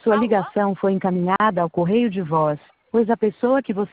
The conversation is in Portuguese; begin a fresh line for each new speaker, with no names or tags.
Sua
Alô?
ligação foi encaminhada ao correio de voz, pois a pessoa que você